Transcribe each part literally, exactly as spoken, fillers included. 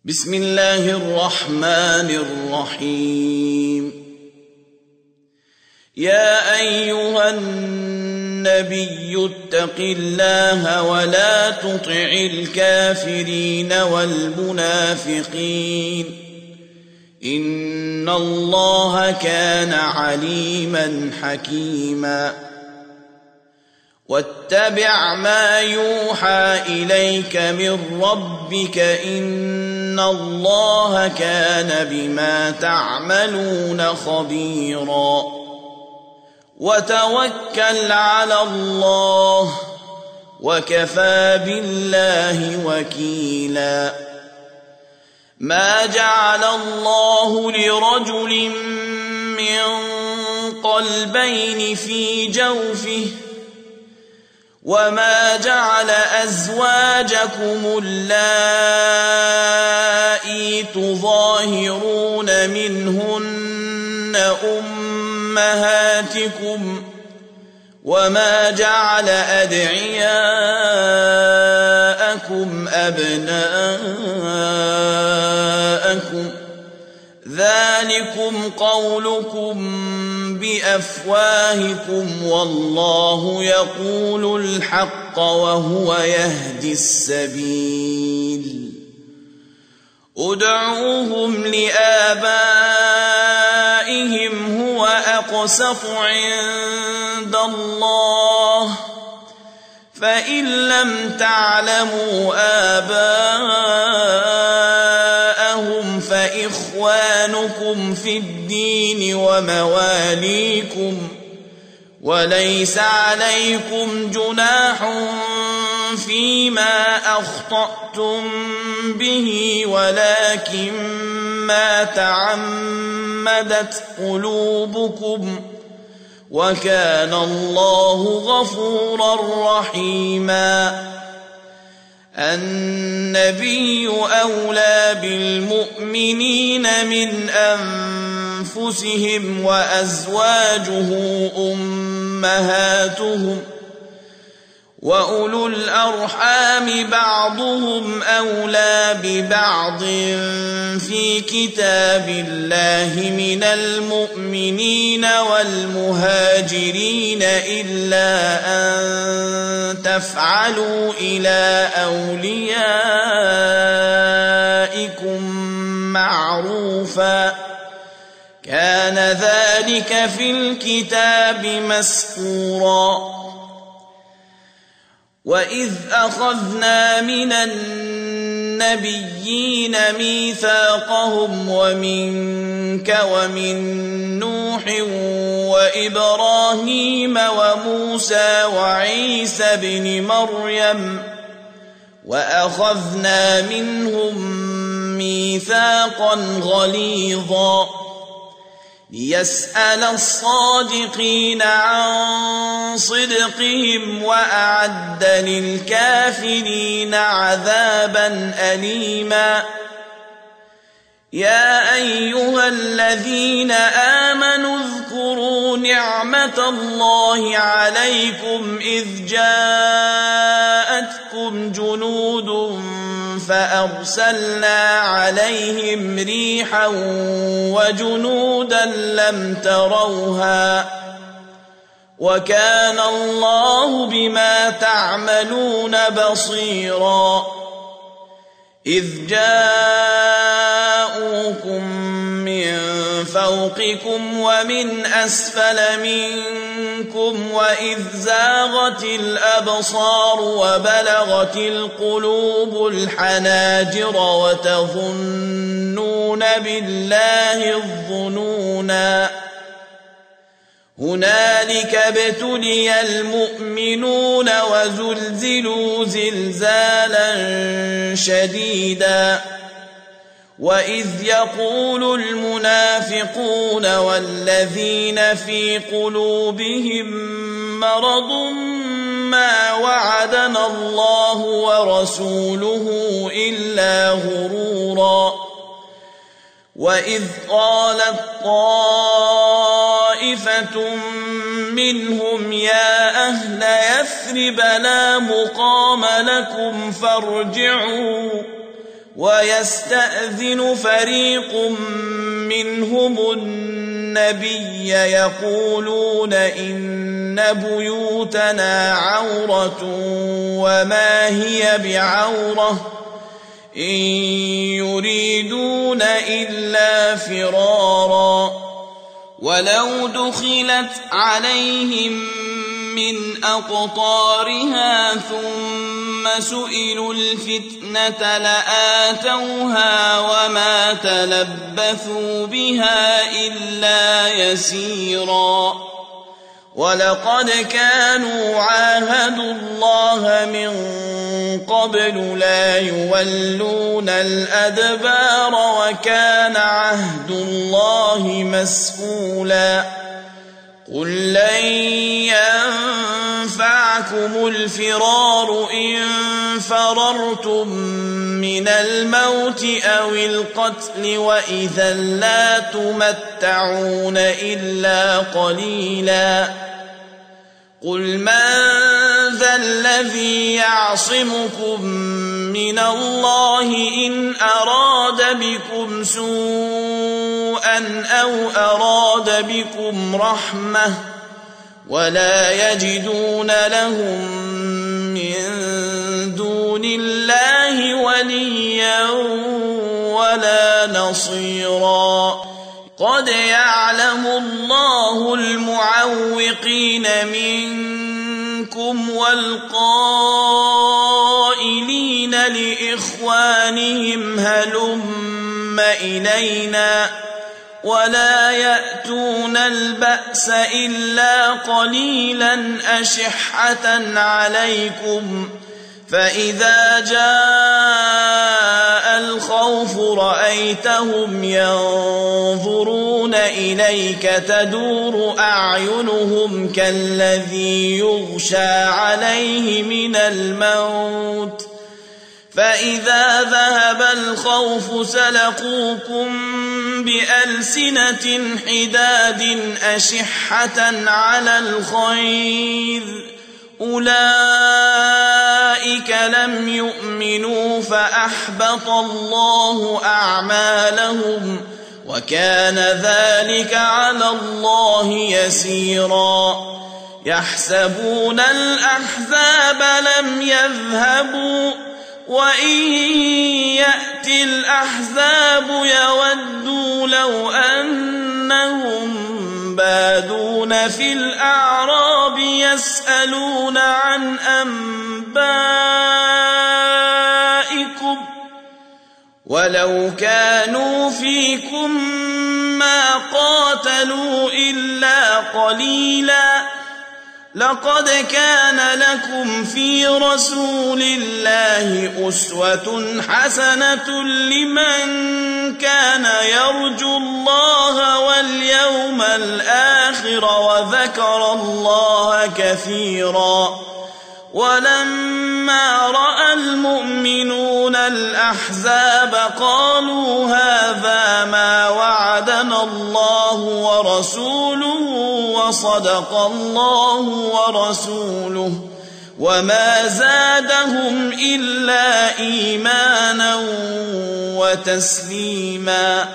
بسم الله الرحمن الرحيم. يا أيها النبي اتق الله ولا تطع الكافرين والمنافقين إن الله كان عليما حكيما. واتبع ما يوحى إليك من ربك إن الله كان بما تعملون خبيرا. وتوكل على الله وكفى بالله وكيلا. ما جعل الله لرجل من قلبين في جوفه وما جعل أزواجكم اللائي تظاهرون منهن أمهاتكم وما جعل أدعياءكم أبناءكم ذلكم قولكم بأفواهكم والله يقول الحق وهو يهدي السبيل. ادعوهم لآبائهم هو أقسط عند الله فإن لم تعلموا آباءهم فإخوانكم في الدين ومواليكم وليس عليكم جناح فيما أخطأتم به ولكن ما تعمدت قلوبكم وكان الله غفورا رحيما. النبي أولى بالمؤمنين من أنفسهم وأزواجه أمهاتهم وأولو الأرحام بعضهم أولى ببعض في كتاب الله من المؤمنين والمهاجرين إلا أن تفعلوا إلى أوليائكم معروفا كان ذلك في الكتاب مسطورا. وإذ أخذنا من النبيين ميثاقهم ومنك ومن نوح وإبراهيم وموسى وعيسى بن مريم وأخذنا منهم ميثاقا غليظا ليسأل الصادقين عن صدقهم وأعد للكافرين عذابا أليما. يا أيها الذين آمنوا اذكروا نعمة الله عليكم إذ جاءتكم جنود فأرسلنا عليهم ريحا وجنودا لم تروها وكان الله بما تعملون بصيرا. إذ جاءوكم من فوقكم ومن أسفل منكم وإذ زاغت الأبصار وبلغت القلوب الحناجر وتظنون بالله الظنونا. هنالك ابتلي المؤمنون وزلزلوا زلزالا شديدا. وإذ يقول المنافقون والذين في قلوبهم مرض ما وعدنا الله ورسوله إلا غرورا. وإذ قالت طائفة منهم يا أهل يثرب لا مقام لكم فارجعوا ويستأذن فريق منهم النبي يقولون إن بيوتنا عورة وما هي بعورة إن يريدون إلا فرارا ولو دخلت عليهم من أقطارها ثم سئلوا الفتنة لآتوها وما تلبثوا بها إلا يسيرا ولقد كانوا عاهدوا الله من قبل لا يولون الأدبار وكان عهد الله مسئولا قل لن ينفعكم الفرار إن فررتم من الموت أو القتل وإذا لا تمتعون إلا قليلا قل من ذا الذي يعصمكم من الله إن أراد بكم سوءا أو أراد بكم رحمة ولا يجدون لهم من دون الله وليا ولا نصيرا قد يعلم الله المعوقين منكم والقائلين لإخوانهم هلم إلينا ولا يأتون البأس إلا قليلا أشحة عليكم فإذا جاء الخوف رأيتهم ينظرون إليك تدور أعينهم كالذي يغشى عليه من الموت فإذا ذهب الخوف سلقوكم بألسنة حداد أشحة على الخير أولئك لم يؤمنوا فأحبط الله أعمالهم وكان ذلك على الله يسيرا يحسبون الأحزاب لم يذهبوا وإن يأتي الأحزاب يودوا لو أنهم بادون في الأعراب يسألون عن أنبائكم ولو كانوا فيكم ما قاتلوا إلا قليلا لقد كان لكم في رسول الله أسوة حسنة لمن كان يرجو الله واليوم الآخر وذكر الله كثيرا ولما رأى المؤمنون الأحزاب قالوا هذا ما وعدنا الله ورسوله وصدق الله ورسوله وما زادهم إلا إيمانا وتسليما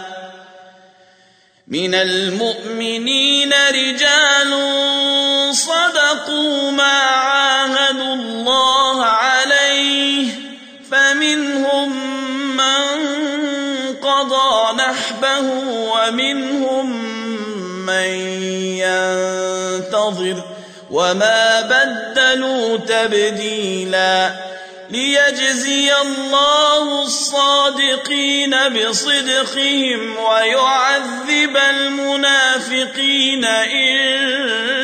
من المؤمنين رجال صدقوا ما عاهدوا الله عليه فمنهم من قضى نحبه ومنهم من ينتظر وما بدلوا تبديلا ليجزي الله الصادقين بصدقهم ويعذب المنافقين إن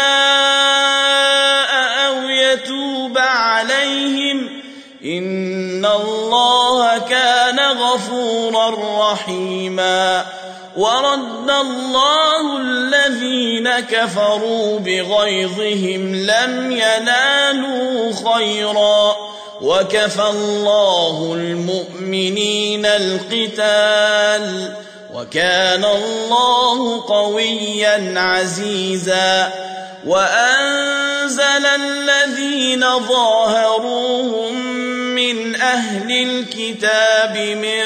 شاء أو يتوب عليهم إن الله كان غفورا رحيما ورد الله الذين كفروا بغيظهم لم ينالوا خيرا وكفى الله المؤمنين القتال وكان الله قويا عزيزا وأنزل الذين ظاهروهم من أهل الكتاب من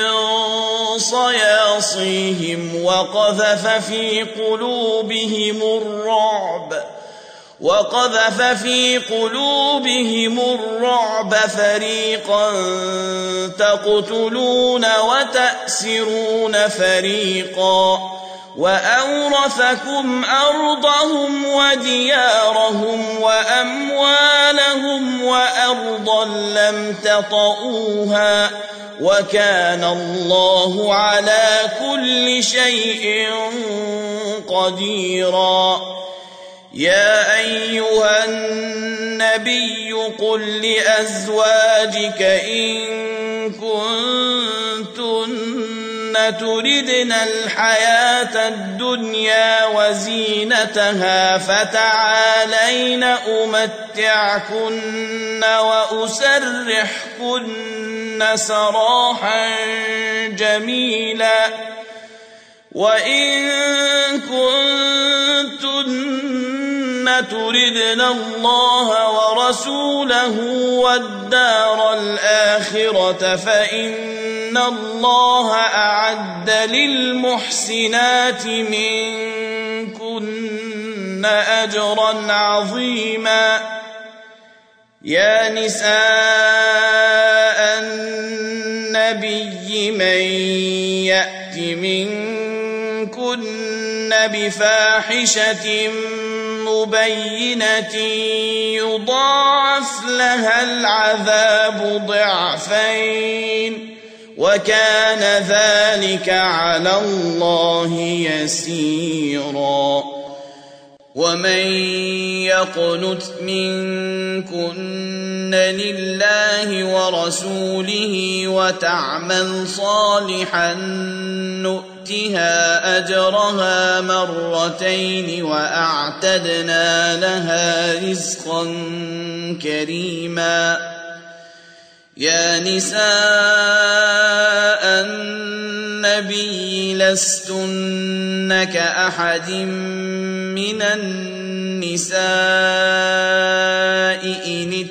صياصيهم وقذف في قلوبهم الرعب وقذف في قلوبهم الرعب فريقا تقتلون وتأسرون فريقا وأورثكم أرضهم وديارهم وأموالهم وأرضا لم تطئوها وكان الله على كل شيء قديرا. يا أيها النبي قل لأزواجك إن كنتن تردن الحياة الدنيا وزينتها فتعالين أمتعكن وأسرحكن سراحا جميلا. وإن كنتن تردن الله ورسوله والدار الآخرة فإن الله أعد للمحسنات منكن أجرا عظيما. يا نساء النبي من يأت منكن بفاحشة مبينة يضاعف لها العذاب ضعفين وكان ذلك على الله يسيرا. ومن يقنت منكن لله ورسوله وتعمل صالحا نؤتها أجرها مرتين وأعتدنا لها رزقا كريما. يا نساء النبي لستن كأحد من النساء إن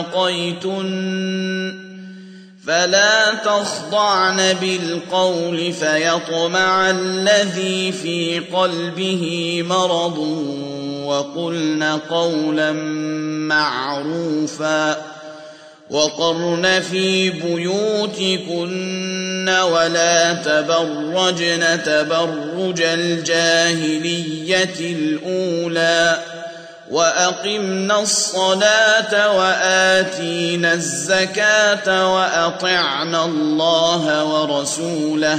اتقيتن فلا تخضعن بالقول فيطمع الذي في قلبه مرض وقلن قولا معروفا. وقرن في بيوتكن ولا تبرجن تبرج الجاهلية الأولى وأقمنا الصلاة وآتينا الزكاة وأطعنا الله ورسوله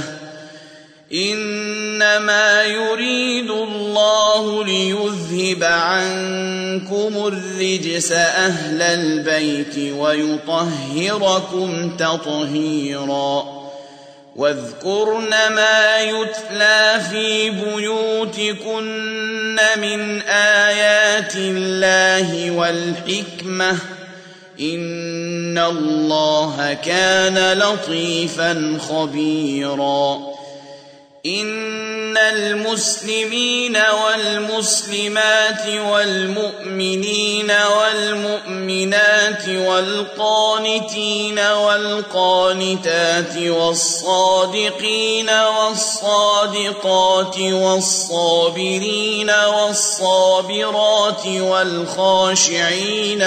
إنما يريد الله ليذهب عنكم الرجس أهل البيت ويطهركم تطهيرا. واذكرن ما يتلى في بيوتكن من آيات الله والحكمة إن الله كان لطيفا خبيرا. إن المسلمين والمسلمات والمؤمنين والمؤمنات والقانتين والقانتات والصادقين والصادقات والصابرين والصابرات والخاشعين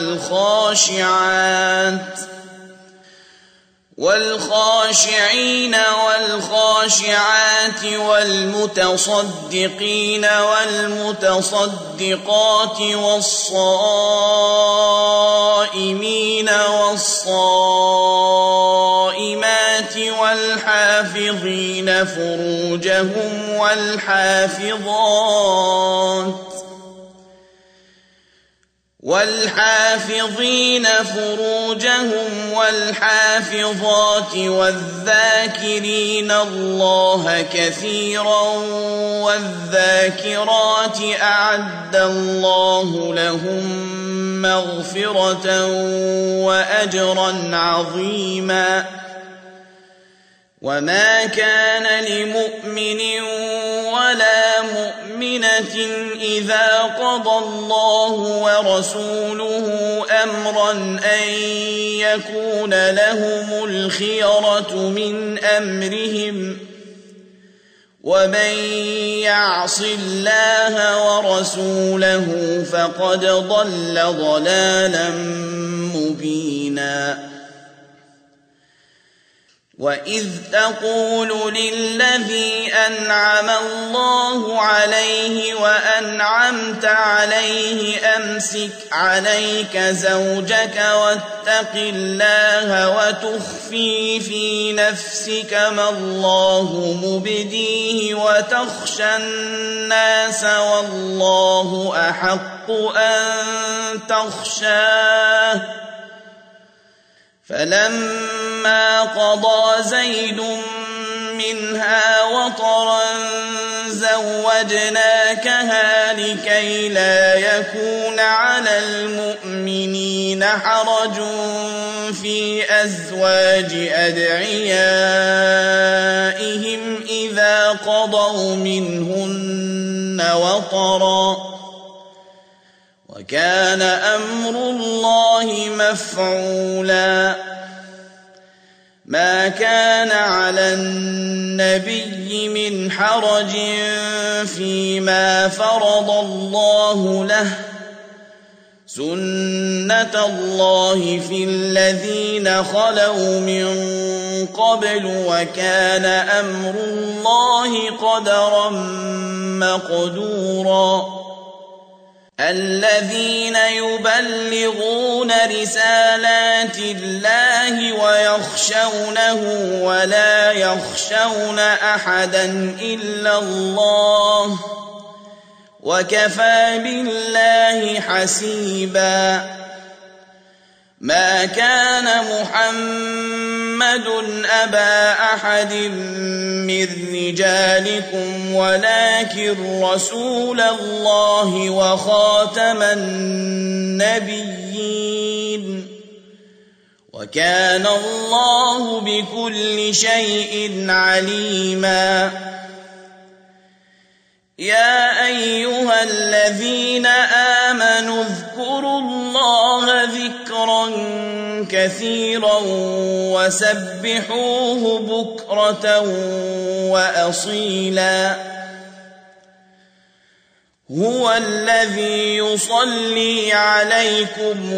والخاشعات والخاشعين والخاشعات والمتصدقين والمتصدقات والصائمين والصائمات والحافظين فروجهم والحافظات والحافظين فروجهم والحافظات والذاكرين الله كثيرا والذاكرات أعد الله لهم مغفرة وأجرا عظيما. وما كان لمؤمن ولا مؤمنة إذا قضى الله ورسوله أمرا أن يكون لهم الخيرة من أمرهم ومن يعص الله ورسوله فقد ضل ضلالا مبينا وإذ تقول للذي أنعم الله عليه وأنعمت عليه أمسك عليك زوجك واتق الله وتخفي في نفسك ما الله مبديه وتخشى الناس والله أحق أن تخشاه فلما قضى زيد منها وطرا زوجناكها لكي لا يكون على المؤمنين حرج في أزواج أدعيائهم إذا قضوا منهن وطرا وكان أمر الله مفعولا ما كان على النبي من حرج فيما فرض الله له سنة الله في الذين خلوا من قبل وكان أمر الله قدرا مقدورا الذين يبلغون رسالات الله ويخشونه ولا يخشون أحدا إلا الله وكفى بالله حسيبا ما كان محمد أبا أحد من رجالكم ولكن رسول الله وخاتم النبيين وكان الله بكل شيء عليما يا أيها الذين آمنوا اذكروا الله ذكرا كثيرا وسبحوه بكرة وأصيلا هو الذي يصلي عليكم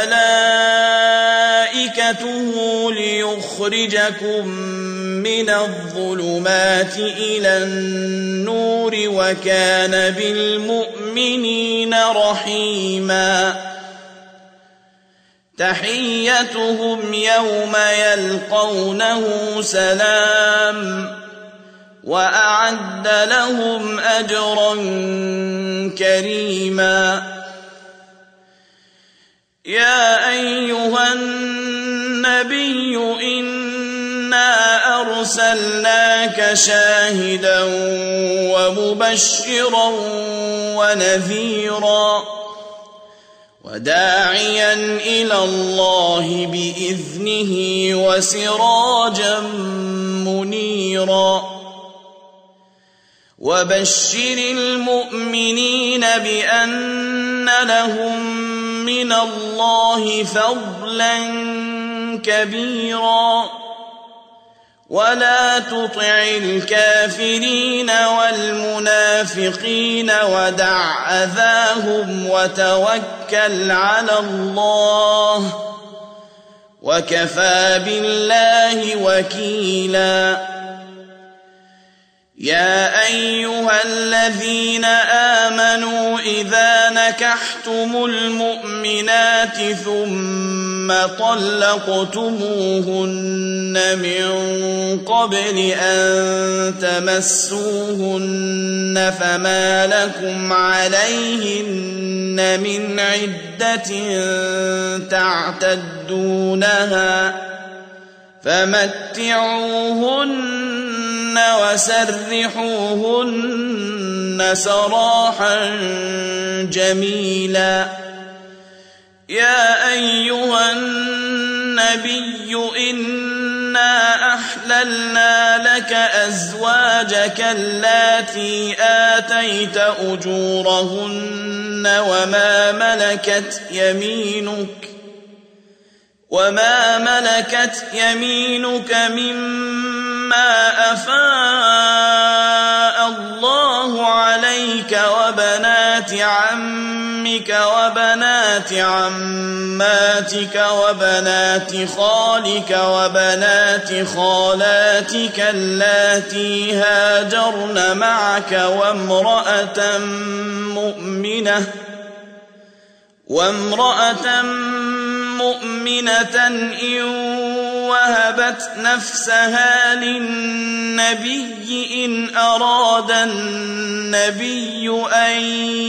وملائكته ليخرجكم من الظلمات إلى النور وكان بالمؤمنين رحيما تحيتهم يوم يلقونه سلام وأعد لهم أجرا كريما يا أيها النبي إنا أرسلناك شاهدا ومبشرا ونذيرا وداعيا إلى الله بإذنه وسراجا منيرا وبشر المؤمنين بأن لهم من الله فضلا كبيرا ولا تطع الكافرين والمنافقين ودع أذاهم وتوكل على الله وكفى بالله وكيلا يا أيها الذين آمنوا إذا نكحتم المؤمنات ثم طلقتموهن من قبل أن تمسوهن فما لكم عليهن من عدة تعتدونها فمتعوهن وسرحوهن سراحا جميلا يا أيها النبي إنا أحللنا لك أزواجك اللاتي آتيت أجورهن وما ملكت يمينك وما ملكت يمينك مما أفاء الله عليك وبنات عمك وبنات عماتك وبنات خالك وبنات خالاتك اللاتي هاجرن معك وامرأة مؤمنة وامرأة مؤمنة إن وهبت نفسها للنبي إن أراد النبي أن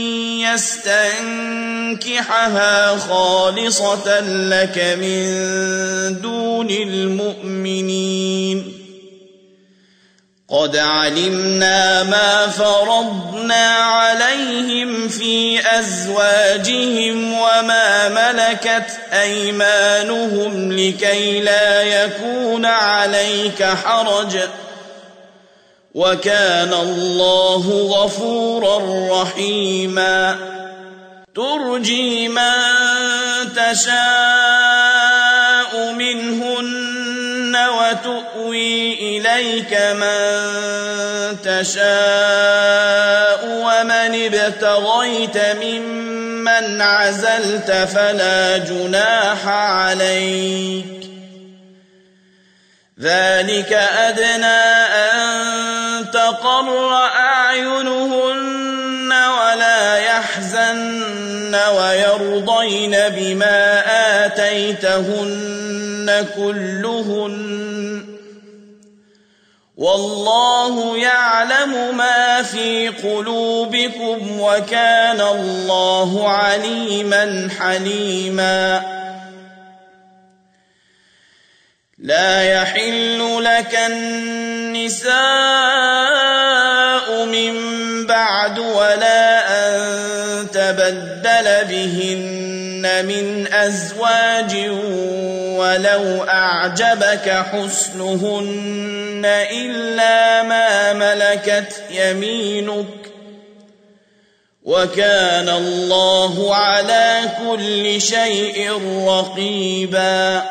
يستنكحها خالصة لك من دون المؤمنين. قد علمنا ما فرضنا عليهم في أزواجهم وما ملكت أيمانهم لكي لا يكون عليك حرج وكان الله غفورا رحيما. ترجي من تشاء منهن وتؤوي إليك من تشاء ومن ابتغيت ممن عزلت فلا جناح عليك ذلك أدنى أن تقر أعينهن ولا يحزن ويرضين بما آتيتهن كلهن والله يعلم ما في قلوبكم وكان الله عليما حليما. لا يحل لك النساء من بعد ولا أن تبدل بهن من أزواج ولو أعجبك حسنهن إلا ما ملكت يمينك وكان الله على كل شيء رقيبا.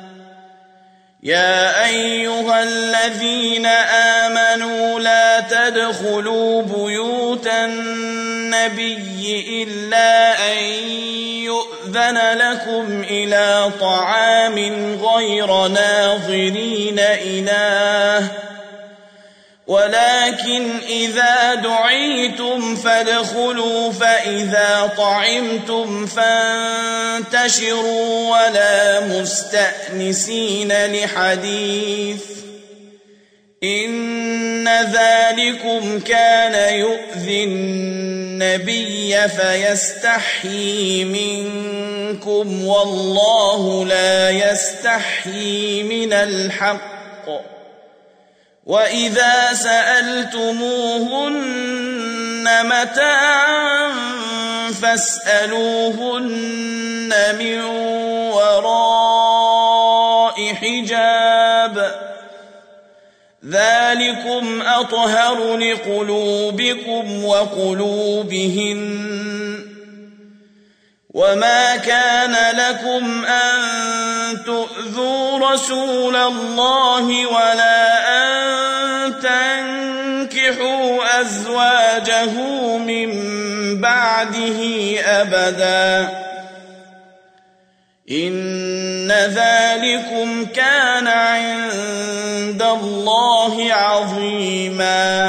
يا أيها الذين آمنوا لا تدخلوا بيوت النبي إلا أن يؤذن لكم إلى طعام غير ناظرين إناه ولكن إذا دعيتم فادخلوا فإذا طعمتم فانتشروا ولا مستأنسين لحديث إن ذلكم كان يؤذي النبي فيستحيي منكم والله لا يستحيي من الحق. وإذا سألتموهن متاعا فاسألوهن من وراء حجاب ذلكم أطهر لقلوبكم وقلوبهن. وما كان لكم أن تؤذوا رسول الله ولا أن تنكحوا أزواجه من بعده أبدا إن ذلكم كان عند الله عظيما.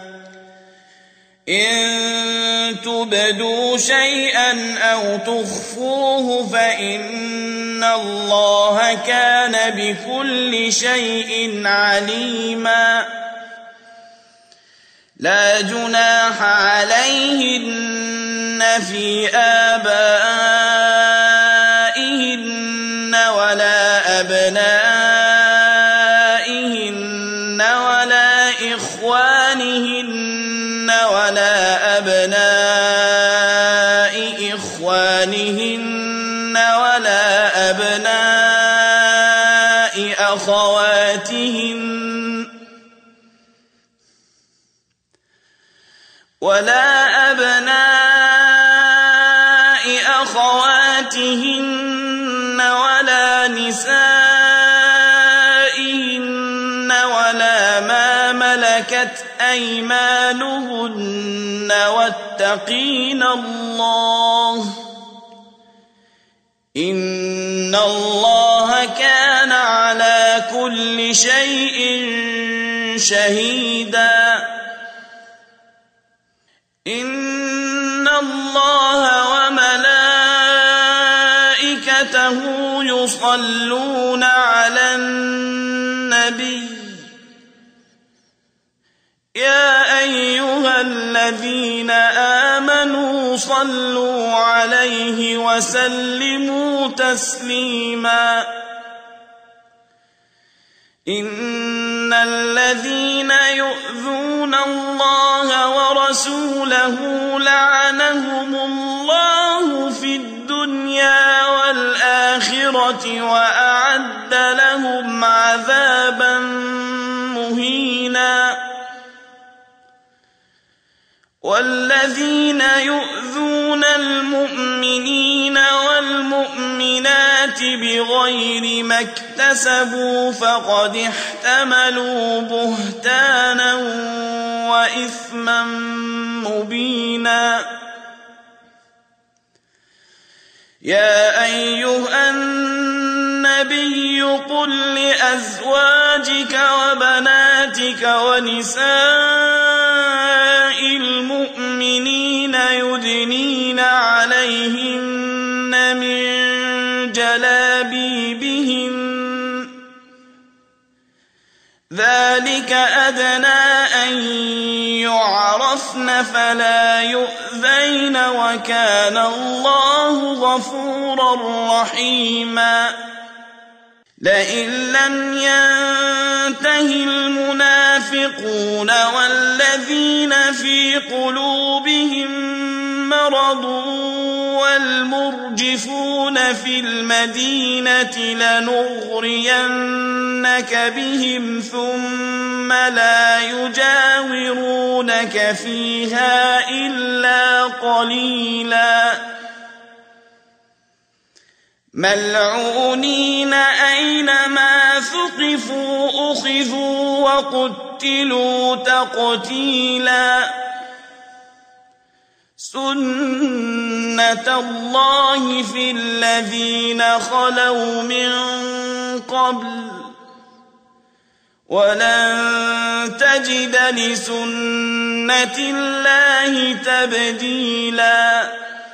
إن تبدوا شيئا أو تخفوه فإن الله كان بكل شيء عليما. لا جناح عليهن في آبائهن ولا أبنائهن ولا إخوانهن ولا أبناء إخوانهن ولا أبناء أخواتهن ولا أبناء أخواتهن ولا نسائهن ملكت أيمانهن واتقين الله إن الله كان على كل شيء شهيدا إن الله وملائكته يصلون على النبي يا أيها الذين آمنوا صلوا عليه وسلموا تسليما إن الذين يؤذون الله ورسوله لعنهم الله في الدنيا والآخرة وأعد لهم عذابا مهينا والذين يؤذون المؤمنين والمؤمنات بغير ما اكتسبوا فقد احتملوا بهتانا وإثما مبينا يا أيها النبي قل لأزواجك وبناتك ونساء المؤمنين يدنين عليهن من جلابيبهن ذلك أدنى أن يعرفن فلا يؤذين وكان الله غفورا رحيما لئن لم ينته المنافقون والذين في قلوبهم مرض والمرجفون في المدينة لنغرينك بهم ثم لا يجاورونك فيها إلا قليلا ملعونين أينما ثقفوا أخذوا وقتلوا تقتيلا سنة الله في الذين خلوا من قبل ولن تجد لسنة الله تبديلا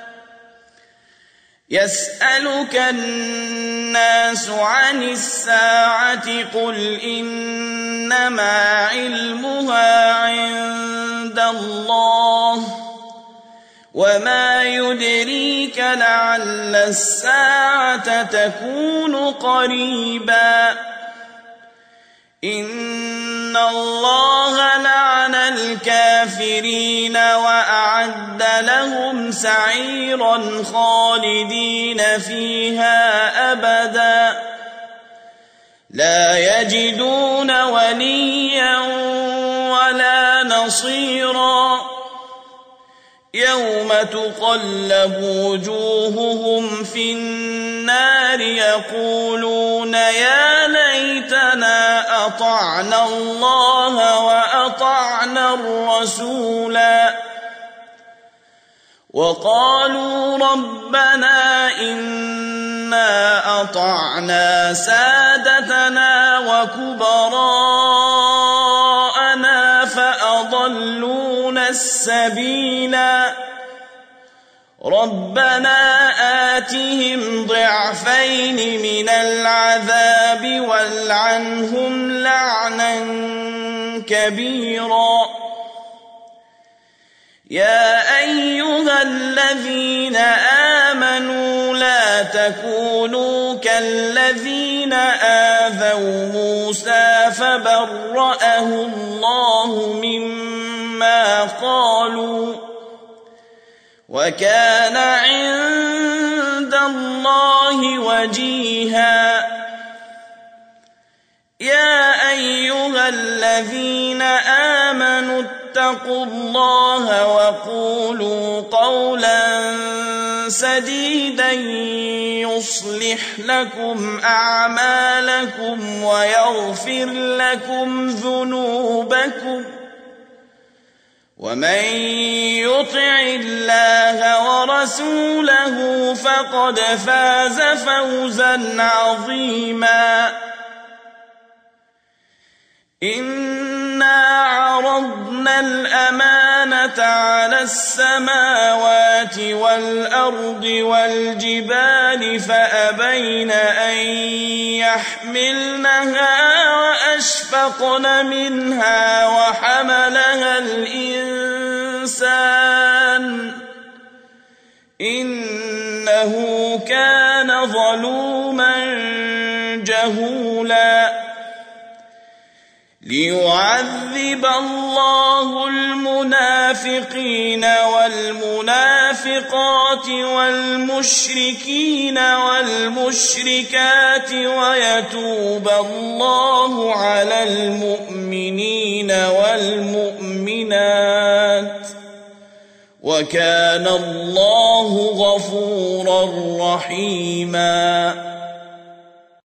يسألك الناس عن الساعة قل إنما علمها عند الله وما يدريك لعل الساعة تكون قريبا إن الله لعن الكافرين وأعد لهم سعيرا خالدين فيها أبدا لا يجدون وليا ولا نصيرا يوم تقلب وجوههم في النار يقولون يا ليتنا أطعنا الله وأطعنا الرسولا وقالوا ربنا إنا أطعنا سادتنا وكبراءنا فأضلونا السبيلا ربنا آتهم ضعفين من العذاب والعنهم لعنا كبيرا يا أيها الذين آمنوا لا تكونوا كالذين آذوا موسى فبرأه الله مما قالوا وكان عند الله وجيها يا أيها الذين آمنوا اتقوا الله وقولوا قولا سديدا يصلح لكم أعمالكم ويغفر لكم ذنوبكم ومن يطع الله ورسوله فقد فاز فوزا عظيما. إنا عرضنا الأمانة على السماوات والأرض والجبال فأبين أن يحملنها وأشفقن منها وحملها الإنسان إنه كان ظلوما جهولا. ليعذب الله المنافقين والمنافقات والمشركين والمشركات ويتوب الله على المؤمنين والمؤمنات وكان الله غفورا رحيما.